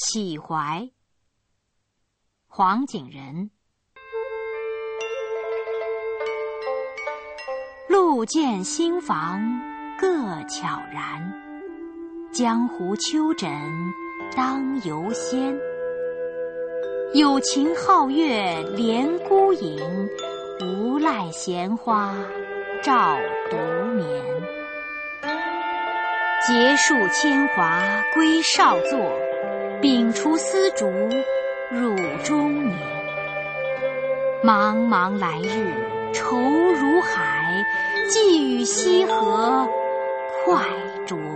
启怀，黄景仁。路见新房各巧然，江湖秋枕当游仙。有情皓月怜孤影，无赖闲花照独眠。结束铅华归少作，摒除丝竹入中年。茫茫来日愁如海，寄与西河快着